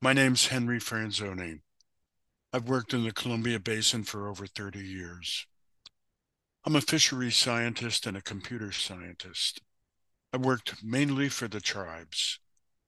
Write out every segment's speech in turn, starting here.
My name's Henry Franzoni. I've worked in the Columbia Basin for over 30 years. I'm a fisheries scientist and a computer scientist. I worked mainly for the tribes.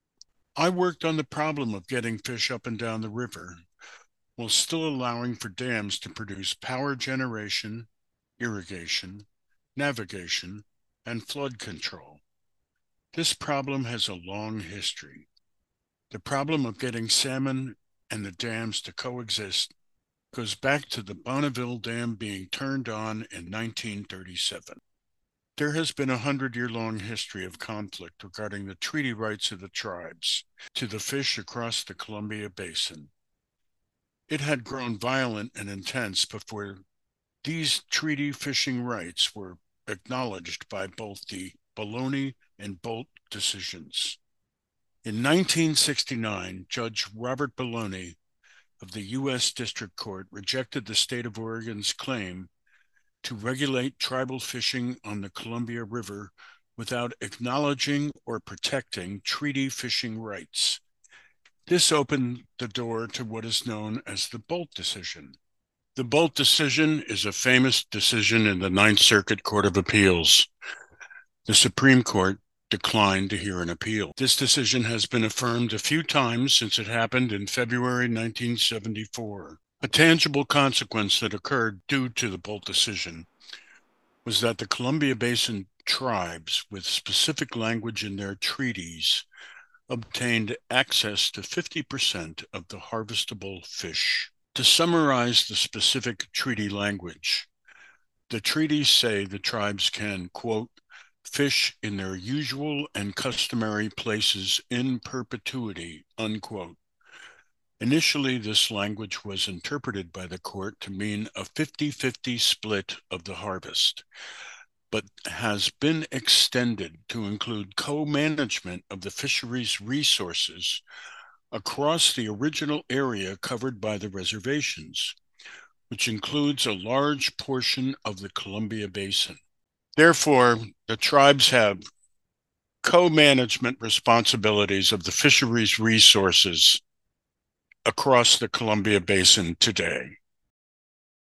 I worked on the problem of getting fish up and down the river while still allowing for dams to produce power generation, irrigation, navigation, and flood control. This problem has a long history. The problem of getting salmon and the dams to coexist goes back to the Bonneville Dam being turned on in 1937. There has been a 100-year-long history of conflict regarding the treaty rights of the tribes to the fish across the Columbia Basin. It had grown violent and intense before these treaty fishing rights were acknowledged by both the Baloney and Bolt decisions. In 1969, Judge Robert Baloney of the U.S. District Court rejected the state of Oregon's claim to regulate tribal fishing on the Columbia River without acknowledging or protecting treaty fishing rights. This opened the door to what is known as the Bolt decision. The Bolt decision is a famous decision in the Ninth Circuit Court of Appeals. The Supreme Court declined to hear an appeal. This decision has been affirmed a few times since it happened in February 1974. A tangible consequence that occurred due to the Bolt decision was that the Columbia Basin tribes, with specific language in their treaties, obtained access to 50% of the harvestable fish. To summarize the specific treaty language, the treaties say the tribes can, quote, fish in their usual and customary places in perpetuity, unquote. Initially, this language was interpreted by the court to mean a 50-50 split of the harvest, but has been extended to include co-management of the fisheries resources across the original area covered by the reservations, which includes a large portion of the Columbia Basin. Therefore, the tribes have co-management responsibilities of the fisheries resources across the Columbia Basin today.